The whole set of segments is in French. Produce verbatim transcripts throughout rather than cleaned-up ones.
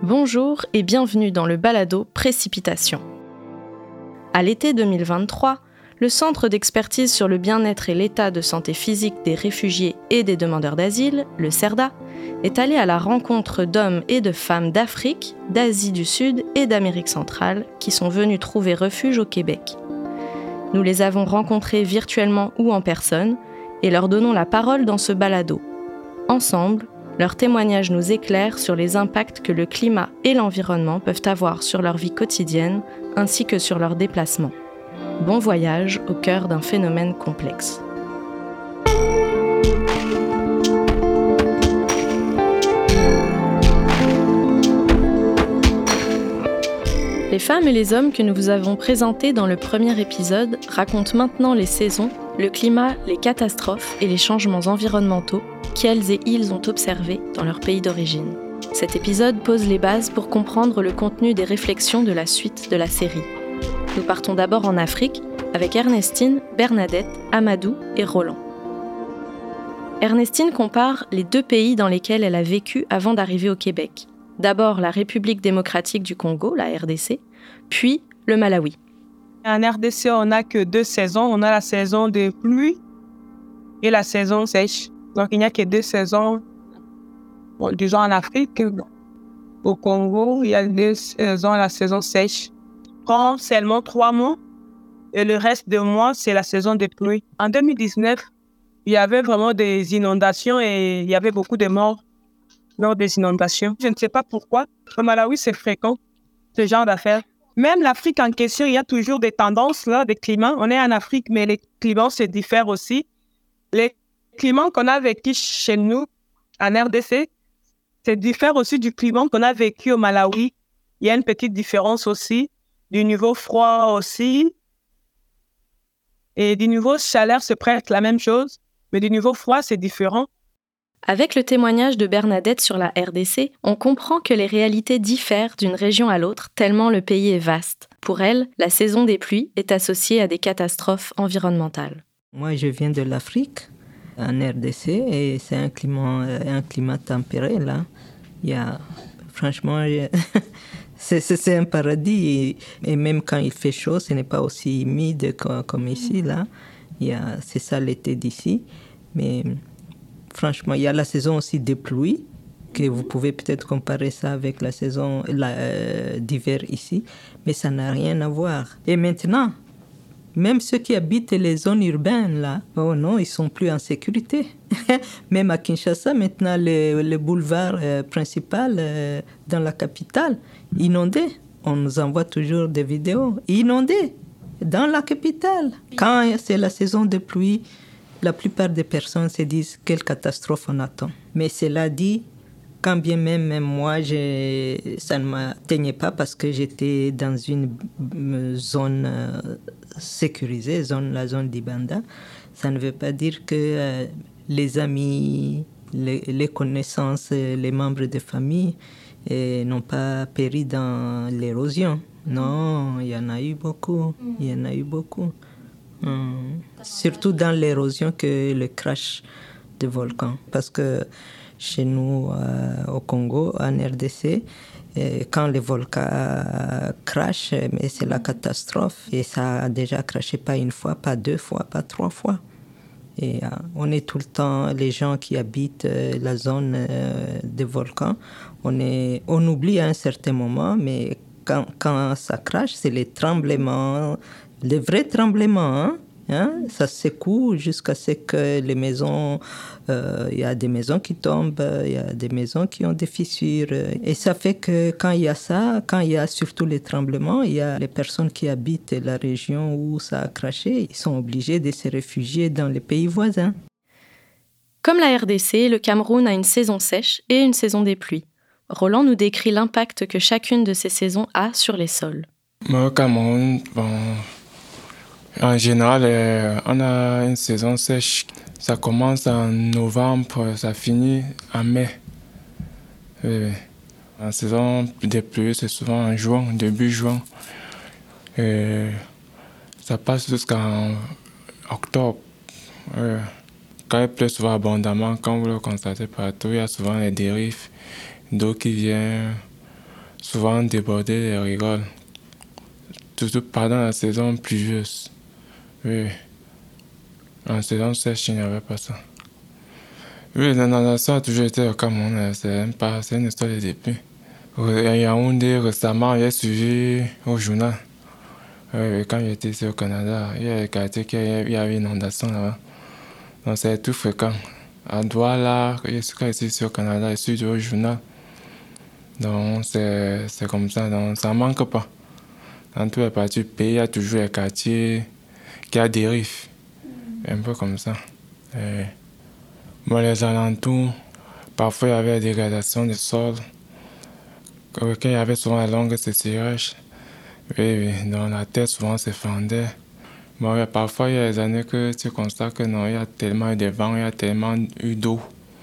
Bonjour et bienvenue dans le balado Précipitation. À l'été deux mille vingt-trois, le Centre d'expertise sur le bien-être et l'état de santé physique des réfugiés et des demandeurs d'asile, le CERDA, est allé à la rencontre d'hommes et de femmes d'Afrique, d'Asie du Sud et d'Amérique centrale qui sont venus trouver refuge au Québec. Nous les avons rencontrés virtuellement ou en personne et leur donnons la parole dans ce balado. Ensemble, leurs témoignages nous éclairent sur les impacts que le climat et l'environnement peuvent avoir sur leur vie quotidienne ainsi que sur leurs déplacements. Bon voyage au cœur d'un phénomène complexe. Les femmes et les hommes que nous vous avons présentés dans le premier épisode racontent maintenant les saisons, le climat, les catastrophes et les changements environnementaux qu'elles et ils ont observés dans leur pays d'origine. Cet épisode pose les bases pour comprendre le contenu des réflexions de la suite de la série. Nous partons d'abord en Afrique avec Ernestine, Bernadette, Amadou et Roland. Ernestine compare les deux pays dans lesquels elle a vécu avant d'arriver au Québec. D'abord la République démocratique du Congo, la R D C, puis le Malawi. En R D C, on n'a que deux saisons. On a la saison de pluie et la saison sèche. Donc, il n'y a que deux saisons. Bon, disons en Afrique, au Congo, il y a deux saisons, la saison sèche. Prend seulement trois mois et le reste des mois, c'est la saison des pluies. En deux mille dix-neuf, il y avait vraiment des inondations et il y avait beaucoup de morts lors des inondations. Je ne sais pas pourquoi. Au Malawi, c'est fréquent, ce genre d'affaires. Même l'Afrique en question, il y a toujours des tendances, là, des climats. On est en Afrique, mais les climats se diffèrent aussi. Les climats qu'on a vécu chez nous, en R D C, c'est diffère aussi du climat qu'on a vécu au Malawi. Il y a une petite différence aussi, du niveau froid aussi. Et du niveau chaleur, c'est presque la même chose, mais du niveau froid, c'est différent. Avec le témoignage de Bernadette sur la R D C, on comprend que les réalités diffèrent d'une région à l'autre tellement le pays est vaste. Pour elle, la saison des pluies est associée à des catastrophes environnementales. Moi, je viens de l'Afrique, en R D C, et c'est un climat, un climat tempéré, là. Il y a, franchement, c'est, c'est, c'est un paradis. Et, et même quand il fait chaud, ce n'est pas aussi humide comme, comme ici, là. Il y a, c'est ça l'été d'ici. Mais franchement, il y a la saison aussi des pluies, que vous pouvez peut-être comparer ça avec la saison la, euh, d'hiver ici, mais ça n'a rien à voir. Et maintenant, même ceux qui habitent les zones urbaines, là, oh non, ils sont plus en sécurité. Même à Kinshasa, maintenant, le, le boulevard euh, principal euh, dans la capitale, inondé. On nous envoie toujours des vidéos inondées dans la capitale. Quand c'est la saison de pluie, la plupart des personnes se disent quelle catastrophe on attend. Mais cela dit, quand bien même, même moi, je, ça ne m'atteignait pas parce que j'étais dans une zone euh, sécurisée, zone, la zone d'Ibanda. Ça ne veut pas dire que euh, les amis, les, les connaissances, les membres de famille euh, n'ont pas péri dans l'érosion. Non, il y en a eu beaucoup. Il y en a eu beaucoup. Hum. Surtout dans l'érosion que le crash de volcans. Parce que chez nous, euh, au Congo, en R D C, euh, quand les volcans euh, crashent, mais c'est la catastrophe. Et ça a déjà crashé pas une fois, pas deux fois, pas trois fois. Et euh, on est tout le temps, les gens qui habitent euh, la zone euh, des volcans, on, est, on oublie à un certain moment, mais quand, quand ça crache, c'est les tremblements, les vrais tremblements, hein? Hein? Ça secoue jusqu'à ce que les maisons, il euh, y a des maisons qui tombent, il y a des maisons qui ont des fissures. Et ça fait que quand il y a ça, quand il y a surtout les tremblements, il y a les personnes qui habitent la région où ça a craché, ils sont obligés de se réfugier dans les pays voisins. Comme la R D C, le Cameroun a une saison sèche et une saison des pluies. Roland nous décrit l'impact que chacune de ces saisons a sur les sols. Au Cameroun, bon... En général, euh, on a une saison sèche. Ça commence en novembre, ça finit en mai. Euh, en saison des pluies, c'est souvent en juin, début juin. Euh, ça passe jusqu'en octobre. Euh, quand il pleut souvent abondamment, comme vous le constatez partout, il y a souvent les dérives d'eau qui vient souvent déborder les rigoles, surtout pendant la saison pluvieuse. Oui, en saison sèche, il n'y avait pas ça. Oui, l'inondation a toujours été au Cameroun, c'est, pas, c'est une histoire de début. À Yaoundé, récemment, j'ai suivi au journal. Oui, quand j'étais ici au Canada, il y a des quartiers qui il y avait une inondation là-bas. Donc c'est tout fréquent. À Douala, quand j'étais ici au Canada, je suis au journal. Donc c'est, c'est comme ça, donc ça ne manque pas. Dans toutes les parties du pays, il y a toujours des quartiers qui ont des dérive. Un peu comme ça. Et bon, les alentours, parfois il y avait des dégradations du sol. Quand il y avait souvent la longue sécheresse, oui, oui, dans la terre souvent se fendait. Bon, parfois il y a des années que tu constates que non, il y a tellement eu de vent, il y a tellement eu d'eau.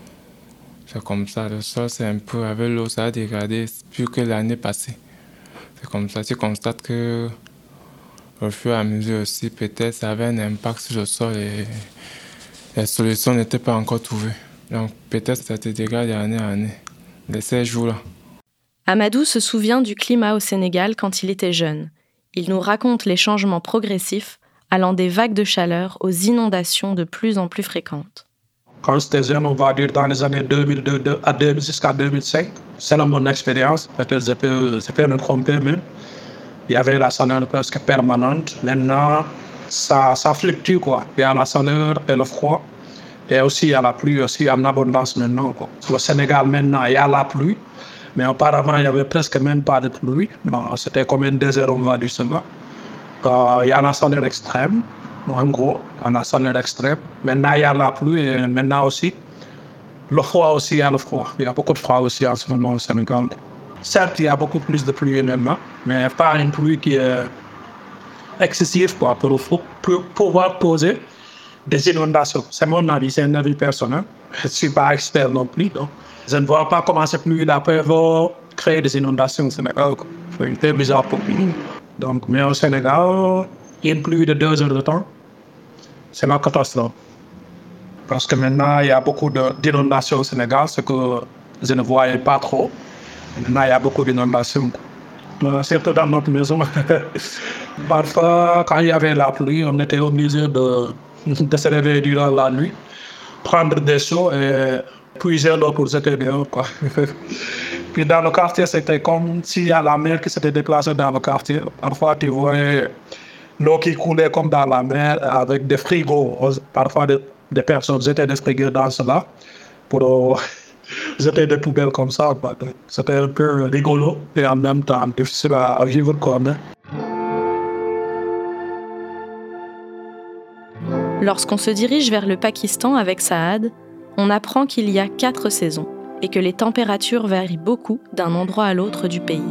C'est comme ça, le sol c'est un peu, avec l'eau ça a dégradé plus que l'année passée. C'est comme ça, tu constates que au fur et à mesure aussi, peut-être ça avait un impact sur le sol et les solutions n'étaient pas encore trouvées. Donc peut-être ça te dégrade d'année en année, de ces jours-là. Amadou se souvient du climat au Sénégal quand il était jeune. Il nous raconte les changements progressifs, allant des vagues de chaleur aux inondations de plus en plus fréquentes. Quand j'étais jeune, on va dire dans les années deux mille deux à deux mille jusqu'à deux mille cinq, c'est mon expérience, peut-être je peux, je peux me tromper même. Il y avait la chaleur presque permanente. Maintenant, ça, ça fluctue, quoi. Il y a la chaleur et le froid. Et aussi, il y a la pluie aussi en abondance maintenant, quoi. Au Sénégal, maintenant, il y a la pluie. Mais auparavant, il n'y avait presque même pas de pluie. Bon, c'était comme un désert, on va dire cela. Euh, il y a la chaleur extrême, en gros, il y a la chaleur extrême. Maintenant, il y a la pluie et maintenant aussi, le froid aussi, il y a le froid. Il y a beaucoup de froid aussi en ce moment au Sénégal. Certes, il y a beaucoup plus de pluie maintenant, mais pas une pluie qui est excessive, quoi, pour, pour pouvoir poser des inondations. C'est mon avis, c'est un avis personnel. Je ne suis pas expert non plus, donc je ne vois pas comment cette pluie-là peut créer des inondations au Sénégal. C'est un peu bizarre pour lui. Donc, mais au Sénégal, il y a une pluie de deux heures de temps. C'est ma catastrophe. Parce que maintenant, il y a beaucoup de, d'inondations au Sénégal, ce que je ne voyais pas trop. Maintenant, il y a beaucoup d'inondations. Euh, surtout dans notre maison. Parfois, quand il y avait la pluie, on était obligé de, de se réveiller durant la nuit, prendre des seaux et puiser l'eau pour jeter dehors, quoi. Puis dans le quartier, c'était comme s'il y a la mer qui s'était déplacée dans le quartier. Parfois, tu voyais l'eau qui coulait comme dans la mer avec des frigos. Parfois, des, des personnes jetaient des frigos dans cela pour jeter des poubelles comme ça. C'était un peu rigolo et en même temps difficile à vivre comme. Lorsqu'on se dirige vers le Pakistan avec Saad, on apprend qu'il y a quatre saisons et que les températures varient beaucoup d'un endroit à l'autre du pays.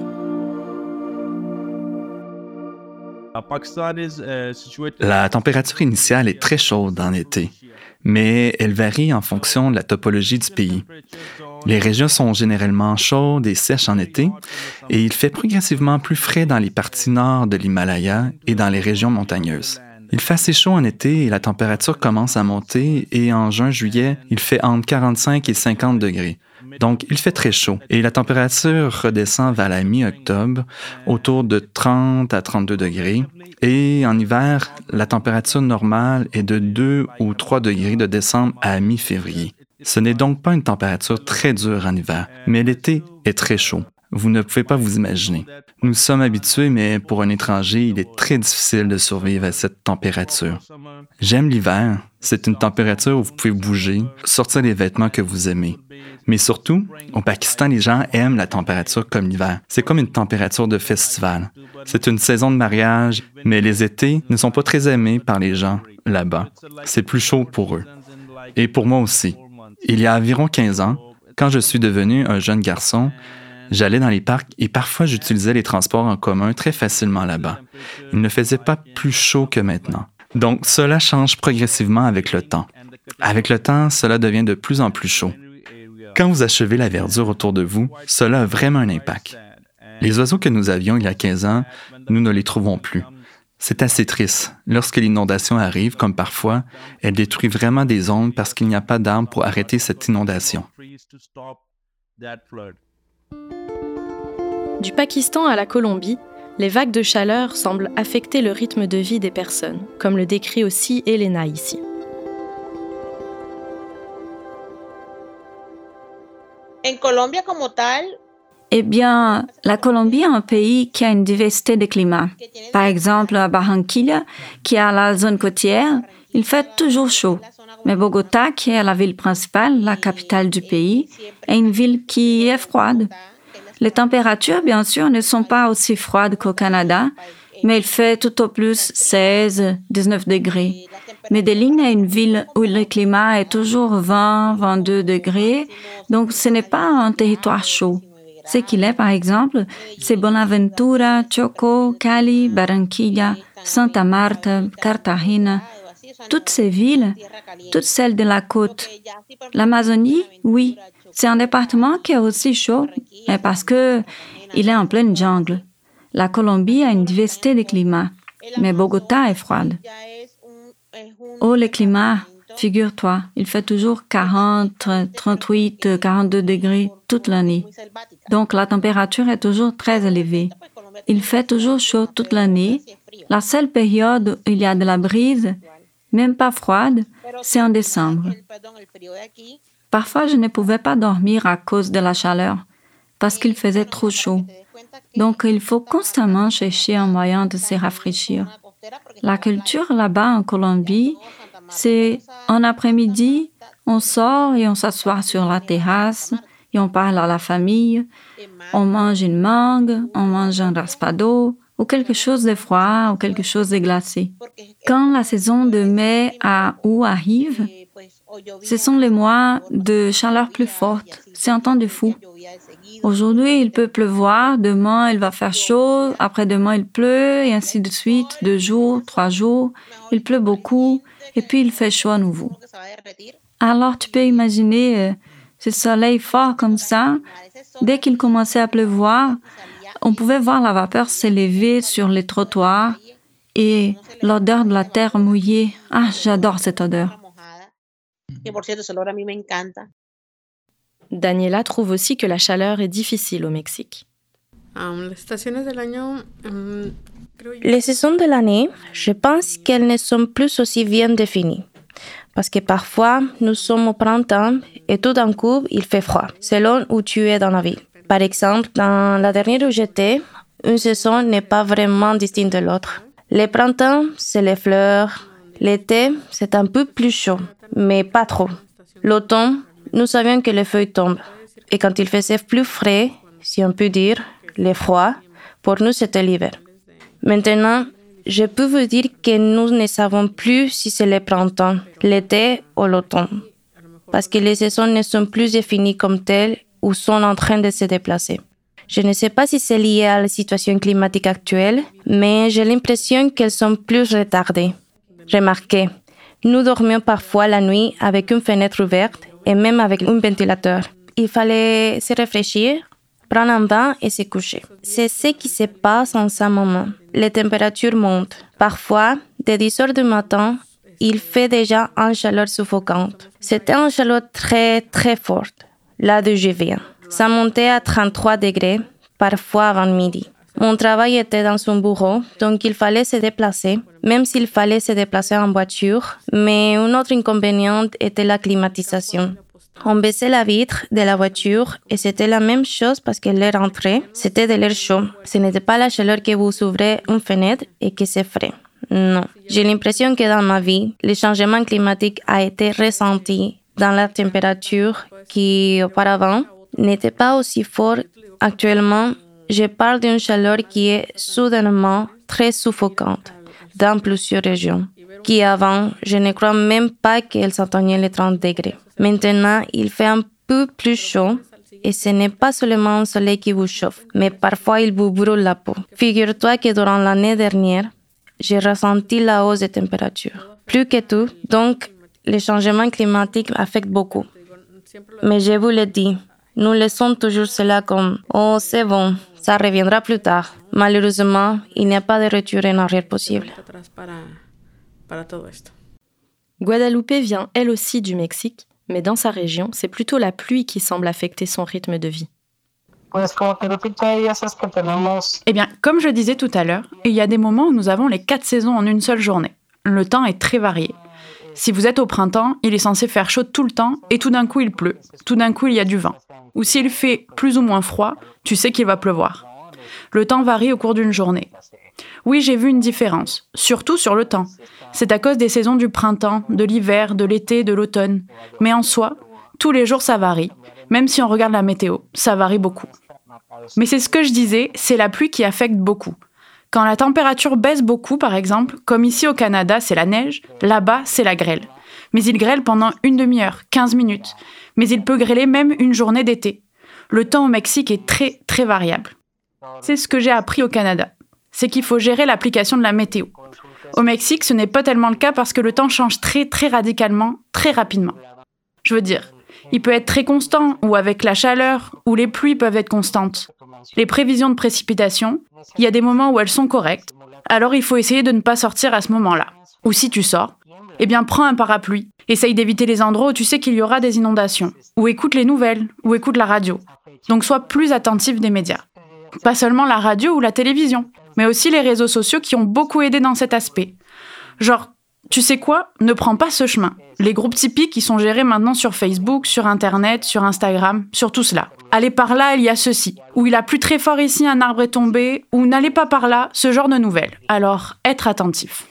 La température initiale est très chaude en été, mais elle varie en fonction de la topologie du pays. Les régions sont généralement chaudes et sèches en été, et il fait progressivement plus frais dans les parties nord de l'Himalaya et dans les régions montagneuses. Il fait assez chaud en été et la température commence à monter et en juin-juillet, il fait entre quarante-cinq et cinquante degrés. Donc, il fait très chaud et la température redescend vers la mi-octobre autour de trente à trente-deux degrés. Et en hiver, la température normale est de deux ou trois degrés de décembre à mi-février. Ce n'est donc pas une température très dure en hiver, mais l'été est très chaud. Vous ne pouvez pas vous imaginer. Nous sommes habitués, mais pour un étranger, il est très difficile de survivre à cette température. J'aime l'hiver. C'est une température où vous pouvez bouger, sortir les vêtements que vous aimez. Mais surtout, au Pakistan, les gens aiment la température comme l'hiver. C'est comme une température de festival. C'est une saison de mariage, mais les étés ne sont pas très aimés par les gens là-bas. C'est plus chaud pour eux. Et pour moi aussi. Il y a environ quinze ans, quand je suis devenu un jeune garçon, j'allais dans les parcs et parfois j'utilisais les transports en commun très facilement là-bas. Il ne faisait pas plus chaud que maintenant. Donc, cela change progressivement avec le temps. Avec le temps, cela devient de plus en plus chaud. Quand vous achevez la verdure autour de vous, cela a vraiment un impact. Les oiseaux que nous avions il y a quinze ans, nous ne les trouvons plus. C'est assez triste. Lorsque l'inondation arrive, comme parfois, elle détruit vraiment des zones parce qu'il n'y a pas d'arbres pour arrêter cette inondation. Du Pakistan à la Colombie, les vagues de chaleur semblent affecter le rythme de vie des personnes, comme le décrit aussi Elena ici. En Colombia como tal, Eh bien, la Colombie est un pays qui a une diversité de climats. Par exemple, à Barranquilla, qui est à la zone côtière, il fait toujours chaud. Mais Bogota, qui est la ville principale, la capitale du pays, est une ville qui est froide. Les températures, bien sûr, ne sont pas aussi froides qu'au Canada, mais il fait tout au plus seize à dix-neuf degrés. Medellín est une ville où le climat est toujours vingt à vingt-deux degrés, donc ce n'est pas un territoire chaud. Ce qu'il est, par exemple, c'est Buenaventura, Chocó, Cali, Barranquilla, Santa Marta, Cartagena. Toutes ces villes, toutes celles de la côte. L'Amazonie, oui, c'est un département qui est aussi chaud, mais parce que il est en pleine jungle. La Colombie a une diversité de climats, mais Bogota est froide. Oh, le climat, figure-toi, il fait toujours quarante, trente-huit, quarante-deux degrés toute l'année. Donc la température est toujours très élevée. Il fait toujours chaud toute l'année. La seule période où il y a de la brise, même pas froide, c'est en décembre. Parfois, je ne pouvais pas dormir à cause de la chaleur, parce qu'il faisait trop chaud. Donc, il faut constamment chercher un moyen de se rafraîchir. La culture là-bas en Colombie, c'est en après-midi, on sort et on s'assoit sur la terrasse et on parle à la famille, on mange une mangue, on mange un raspado ou quelque chose de froid ou quelque chose de glacé. Quand la saison de mai à août arrive, ce sont les mois de chaleur plus forte. C'est un temps de fou. Aujourd'hui, il peut pleuvoir, demain, il va faire chaud, après-demain, il pleut, et ainsi de suite, deux jours, trois jours. Il pleut beaucoup, et puis il fait chaud à nouveau. Alors, tu peux imaginer euh, ce soleil fort comme ça. Dès qu'il commençait à pleuvoir, on pouvait voir la vapeur s'élever sur les trottoirs et l'odeur de la terre mouillée. Ah, j'adore cette odeur. Daniela trouve aussi que la chaleur est difficile au Mexique. Les saisons de l'année, je pense qu'elles ne sont plus aussi bien définies. Parce que parfois, nous sommes au printemps et tout d'un coup, il fait froid, selon où tu es dans la ville. Par exemple, dans la dernière où j'étais, une saison n'est pas vraiment distincte de l'autre. Le printemps, c'est les fleurs. L'été, c'est un peu plus chaud, mais pas trop. L'automne, nous savions que les feuilles tombent. Et quand il faisait plus frais, si on peut dire, le froid, pour nous, c'était l'hiver. Maintenant, je peux vous dire que nous ne savons plus si c'est le printemps, l'été ou l'automne. Parce que les saisons ne sont plus définies comme telles ou sont en train de se déplacer. Je ne sais pas si c'est lié à la situation climatique actuelle, mais j'ai l'impression qu'elles sont plus retardées. Remarquez, nous dormions parfois la nuit avec une fenêtre ouverte et même avec un ventilateur. Il fallait se rafraîchir, prendre un bain et se coucher. C'est ce qui se passe en ce moment. Les températures montent. Parfois, dès dix heures du matin, il fait déjà une chaleur suffocante. C'était une chaleur très très forte, là d'où je viens. Ça montait à trente-trois degrés, parfois avant midi. Mon travail était dans son bureau, donc il fallait se déplacer, même s'il fallait se déplacer en voiture. Mais un autre inconvénient était la climatisation. On baissait la vitre de la voiture et c'était la même chose parce que l'air entrait, c'était de l'air chaud. Ce n'était pas la chaleur que vous ouvrez une fenêtre et que c'est frais. Non. J'ai l'impression que dans ma vie, le changement climatique a été ressenti dans la température qui, auparavant, n'était pas aussi fort. Actuellement, je parle d'une chaleur qui est soudainement très suffocante dans plusieurs régions, qui avant, je ne crois même pas qu'elle s'atteignait les trente degrés. Maintenant, il fait un peu plus chaud et ce n'est pas seulement un soleil qui vous chauffe, mais parfois il vous brûle la peau. Figure-toi que durant l'année dernière, j'ai ressenti la hausse des températures. Plus que tout, donc, les changements climatiques affectent beaucoup. Mais je vous le dis, nous laissons toujours cela comme « Oh, c'est bon, ça reviendra plus tard ». Malheureusement, il n'y a pas de retour en arrière possible. Guadalupe vient elle aussi du Mexique, mais dans sa région, c'est plutôt la pluie qui semble affecter son rythme de vie. Eh bien, comme je disais tout à l'heure, il y a des moments où nous avons les quatre saisons en une seule journée. Le temps est très varié. Si vous êtes au printemps, il est censé faire chaud tout le temps et tout d'un coup il pleut, tout d'un coup il y a du vent. Ou s'il fait plus ou moins froid, tu sais qu'il va pleuvoir. Le temps varie au cours d'une journée. Oui, j'ai vu une différence, surtout sur le temps. C'est à cause des saisons du printemps, de l'hiver, de l'été, de l'automne. Mais en soi, tous les jours ça varie. Même si on regarde la météo, ça varie beaucoup. Mais c'est ce que je disais, c'est la pluie qui affecte beaucoup. Quand la température baisse beaucoup, par exemple, comme ici au Canada, c'est la neige, là-bas, c'est la grêle. Mais il grêle pendant une demi-heure, quinze minutes. Mais il peut grêler même une journée d'été. Le temps au Mexique est très, très variable. C'est ce que j'ai appris au Canada. C'est qu'il faut gérer l'application de la météo. Au Mexique, ce n'est pas tellement le cas parce que le temps change très, très radicalement, très rapidement. Je veux dire, il peut être très constant, ou avec la chaleur, ou les pluies peuvent être constantes. Les prévisions de précipitations, il y a des moments où elles sont correctes, alors il faut essayer de ne pas sortir à ce moment-là. Ou si tu sors, eh bien prends un parapluie, essaye d'éviter les endroits où tu sais qu'il y aura des inondations, ou écoute les nouvelles, ou écoute la radio. Donc sois plus attentif des médias. Pas seulement la radio ou la télévision, mais aussi les réseaux sociaux qui ont beaucoup aidé dans cet aspect. Genre, tu sais quoi ? Ne prends pas ce chemin. Les groupes Tipeee qui sont gérés maintenant sur Facebook, sur Internet, sur Instagram, sur tout cela. Allez par là, il y a ceci. Ou il a plu très fort ici, un arbre est tombé. Ou n'allez pas par là, ce genre de nouvelles. Alors, être attentif.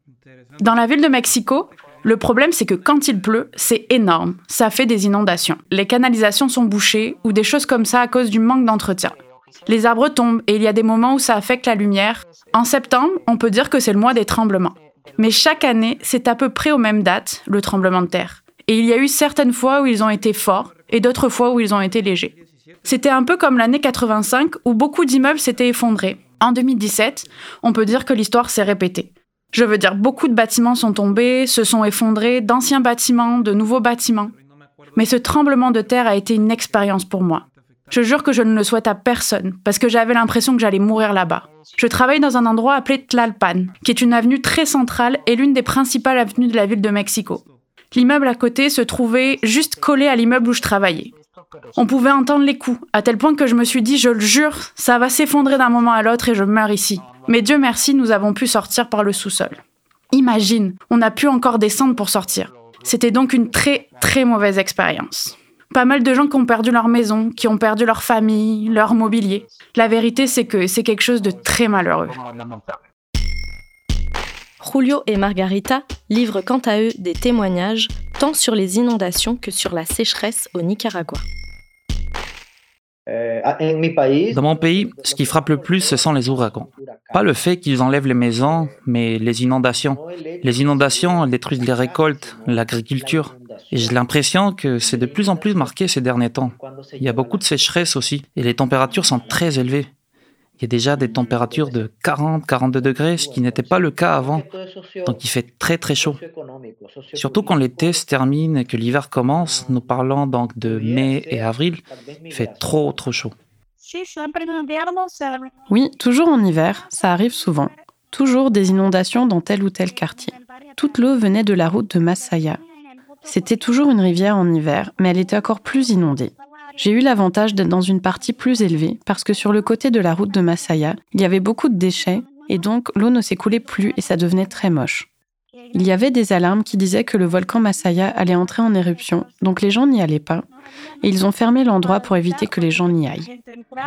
Dans la ville de Mexico, le problème c'est que quand il pleut, c'est énorme. Ça fait des inondations. Les canalisations sont bouchées ou des choses comme ça à cause du manque d'entretien. Les arbres tombent et il y a des moments où ça affecte la lumière. En septembre, on peut dire que c'est le mois des tremblements. Mais chaque année, c'est à peu près aux mêmes dates, le tremblement de terre. Et il y a eu certaines fois où ils ont été forts et d'autres fois où ils ont été légers. C'était un peu comme l'année quatre-vingt-cinq où beaucoup d'immeubles s'étaient effondrés. En deux mille dix-sept, on peut dire que l'histoire s'est répétée. Je veux dire, beaucoup de bâtiments sont tombés, se sont effondrés, d'anciens bâtiments, de nouveaux bâtiments. Mais ce tremblement de terre a été une expérience pour moi. Je jure que je ne le souhaite à personne, parce que j'avais l'impression que j'allais mourir là-bas. Je travaille dans un endroit appelé Tlalpan, qui est une avenue très centrale et l'une des principales avenues de la ville de Mexico. L'immeuble à côté se trouvait juste collé à l'immeuble où je travaillais. On pouvait entendre les coups, à tel point que je me suis dit, je le jure, ça va s'effondrer d'un moment à l'autre et je meurs ici. Mais Dieu merci, nous avons pu sortir par le sous-sol. Imagine, on a pu encore descendre pour sortir. C'était donc une très, très mauvaise expérience. Pas mal de gens qui ont perdu leur maison, qui ont perdu leur famille, leur mobilier. La vérité, c'est que c'est quelque chose de très malheureux. Julio et Margarita livrent quant à eux des témoignages, tant sur les inondations que sur la sécheresse au Nicaragua. Dans mon pays, ce qui frappe le plus, ce sont les ouragans. Pas le fait qu'ils enlèvent les maisons, mais les inondations. Les inondations elles détruisent les récoltes, l'agriculture. Et j'ai l'impression que c'est de plus en plus marqué ces derniers temps. Il y a beaucoup de sécheresse aussi, et les températures sont très élevées. Il y a déjà des températures de quarante à quarante-deux degrés, ce qui n'était pas le cas avant. Donc il fait très très chaud. Surtout quand l'été se termine et que l'hiver commence, nous parlons donc de mai et avril, il fait trop trop chaud. Oui, toujours en hiver, ça arrive souvent. Toujours des inondations dans tel ou tel quartier. Toute l'eau venait de la route de Masaya. C'était toujours une rivière en hiver, mais elle était encore plus inondée. J'ai eu l'avantage d'être dans une partie plus élevée parce que sur le côté de la route de Masaya, il y avait beaucoup de déchets et donc l'eau ne s'écoulait plus et ça devenait très moche. Il y avait des alarmes qui disaient que le volcan Masaya allait entrer en éruption, donc les gens n'y allaient pas et ils ont fermé l'endroit pour éviter que les gens n'y aillent.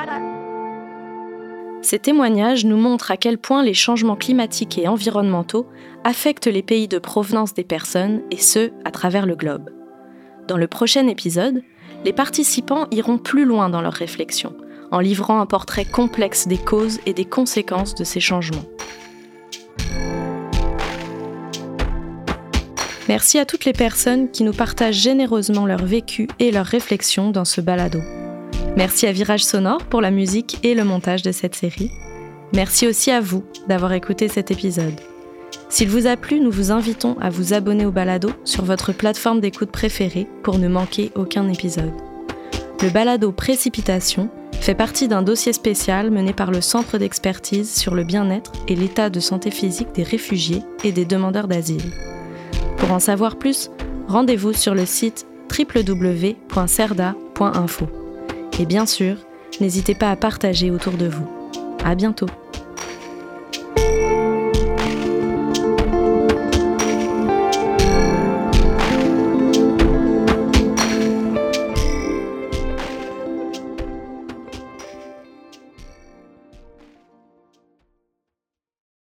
Ces témoignages nous montrent à quel point les changements climatiques et environnementaux affectent les pays de provenance des personnes, et ce, à travers le globe. Dans le prochain épisode, les participants iront plus loin dans leurs réflexions, en livrant un portrait complexe des causes et des conséquences de ces changements. Merci à toutes les personnes qui nous partagent généreusement leur vécu et leurs réflexions dans ce balado. Merci à Virage Sonore pour la musique et le montage de cette série. Merci aussi à vous d'avoir écouté cet épisode. S'il vous a plu, nous vous invitons à vous abonner au balado sur votre plateforme d'écoute préférée pour ne manquer aucun épisode. Le balado Précipitation fait partie d'un dossier spécial mené par le Centre d'expertise sur le bien-être et l'état de santé physique des réfugiés et des demandeurs d'asile. Pour en savoir plus, rendez-vous sur le site w w w point cerda point info. Et bien sûr, N'hésitez pas à partager autour de vous. À bientôt!